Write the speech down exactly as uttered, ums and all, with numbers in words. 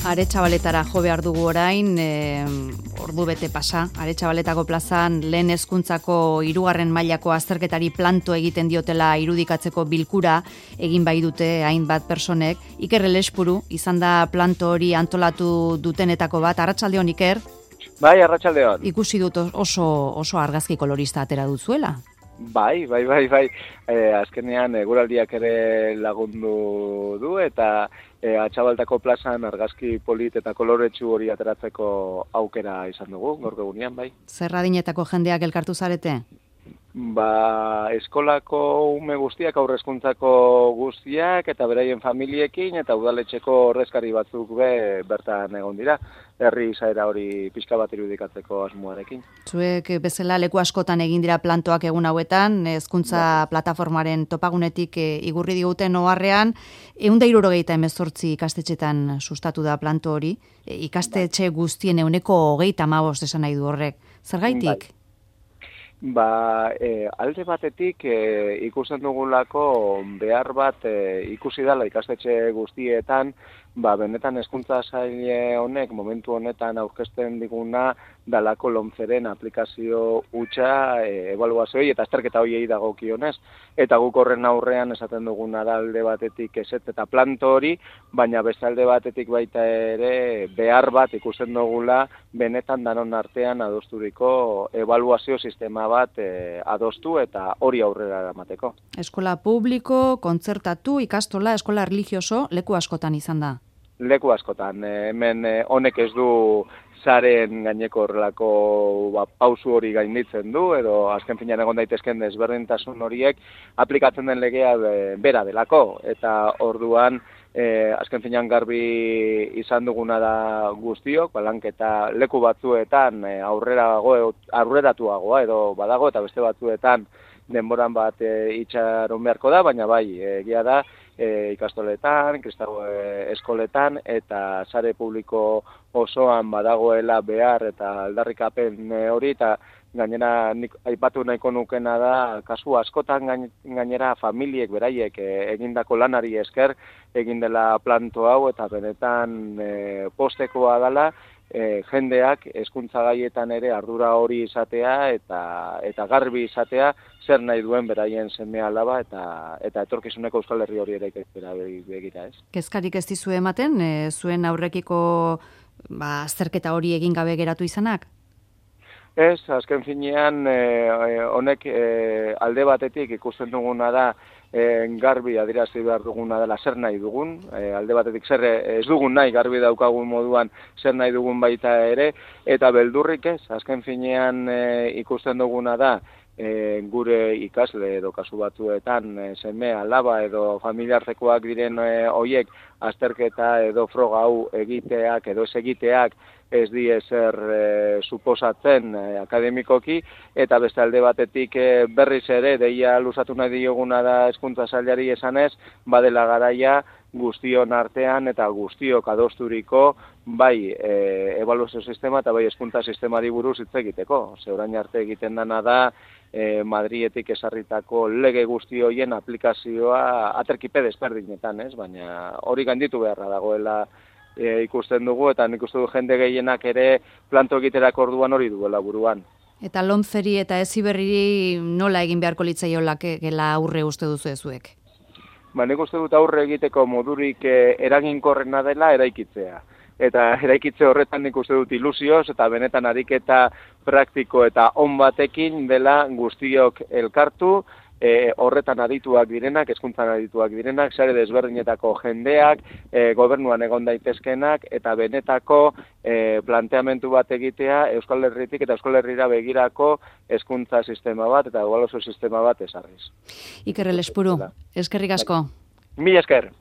Aretxabaletara jo behar dugu orain, e, ordu bete pasa. Aretxabaletako plazan lehen hezkuntzako hirugarren mailako azterketari planto egiten diotela irudikatzeko bilkura egin bai dute hainbat personek. Iker Elespuru izan da planto hori antolatu dutenetako bat. Arratsaldeon, Iker? Bai, arratsaldeon. Ikusi dut oso oso argazki kolorista atera duzuela. Bai, bai, bai, bai. E, azkenean eguraldiak ere lagundu du eta e, Atxabaltako plazan argazki polit eta koloretsu hori ateratzeko aukera izan dugu, gaur egunean, bai. Zer adinetako jendeak elkartu zarete? Ba, eskolako ume guztiak, aurrezkuntzako guztiak eta beraien familiekin eta udaletxeko ordezkari batzuk be bertan egon dira. Herri izaera hori pixka bat irudikatzeko asmoarekin. Zuek bezala leku askotan egin dira plantoak egun hauetan, hezkuntza ja. Plataformaren topagunetik e, igurri diguten oharrean, ehun eta hirurogeita hemezortzi ikastetxetan sustatu da planto hori, e, ikastetxe guztien ehuneko hogeita hamabost esan nahi du horrek. Zergaitik? Bai. Ba, e, alde batetik e, ikusten dugulako behar bat e, ikusi dela ikastetxe guztietan, ba, benetan hezkuntza sail honek momentu honetan aurkezten diguna dalako lomceren aplikazio hutsa e, ebaluazioei eta azterketa horiei dagokionez. Eta guk horren aurrean esaten duguna da alde batetik eset eta planto hori, baina beste alde batetik baita ere behar bat ikusten dugula benetan danon artean adosturiko ebaluazio sistema bat e, adostu eta hori aurrera eramateko. Eskola publiko, kontzertatu, ikastola, eskola erlijioso, leku askotan izan da. Leku askotan, hemen honek ez du zaren gaineko horrelako ba, pausu hori gainditzen du, edo azken finean egon daitezken desberdintasun horiek aplikatzen den legea bera delako, eta orduan e, azken finean garbi izan duguna da guztiok, balanketa leku batzuetan aurrerago, aurreratuagoa edo badago, eta beste batzuetan denboran bat e, itxaron beharko da, baina bai, egia da, e, ikastoletan, kristau e, eskoletan, eta sare publiko osoan badagoela behar eta aldarrikapen e, hori, eta gainera nik aipatu nahiko nukena da, kasu askotan gainera familiek beraiek e, egindako lanari esker, egin dela planto hau, eta benetan e, postekoa dela, E, jendeak hezkuntza gaietan ere ardura hori izatea eta eta garbi izatea zer nahi duen beraien seme alaba eta eta etorkizuneko Euskal Herri hori ere begira, ez? Kezkarik ez dizu ematen, e, zuen aurrekiko ba azterketa hori egin gabe geratu izanak? Ez, azken finean honek e, e, alde batetik ikusten duguna da E, garbi adierazi behar duguna dela zer nahi dugun, e, alde batetik zer ez dugun nahi, garbi daukagun moduan zer nahi dugun baita ere, eta beldurrik ez, azken finean e, ikusten duguna da, E, gure ikasle edo kasu batzuetan e, seme, alaba edo familiartekoak diren e, hoiek azterketa edo froga hau egiteak edo ez egiteak ez di ezer e, suposatzen e, akademikoki, eta beste alde batetik e, berriz ere deia luzatu nahi dioguna da hezkuntza sailari esanez, badela garaia guztion artean eta guztiok adosturiko bai e, ebaluazio sistema eta bai hezkuntza sistemari buruz hitz egiteko. Ze orain arte egiten dana da e, Madrietik esarritako lege guzti horien aplikazioa aterkipe desberdinetan, ez? Baina hori gainditu beharra dagoela e, ikusten dugu, eta nik uste du jende gehienak ere planto egiterako orduan hori duela buruan. Eta lomceri eta heziberriri nola egin beharko litzaiola gela aurre uste duzu ezuek? Ba, nik uste dut aurre egiteko modurik eh, eraginkorrena dela eraikitzea. Eta eraikitze horretan nik uste dut ilusioz eta benetan ariketa praktiko eta on batekin dela guztiok elkartu, e, horretan adituak direnak, hezkuntzan adituak direnak, sare desberdinetako jendeak, e, gobernuan egon daitezkenak, eta benetako e, planteamentu bat egitea Euskal Herritik eta Euskal Herrira begirako hezkuntza sistema bat eta ebaluazio sistema bat ezarriz. Iker Elespuru, eskerrik asko. Mila esker.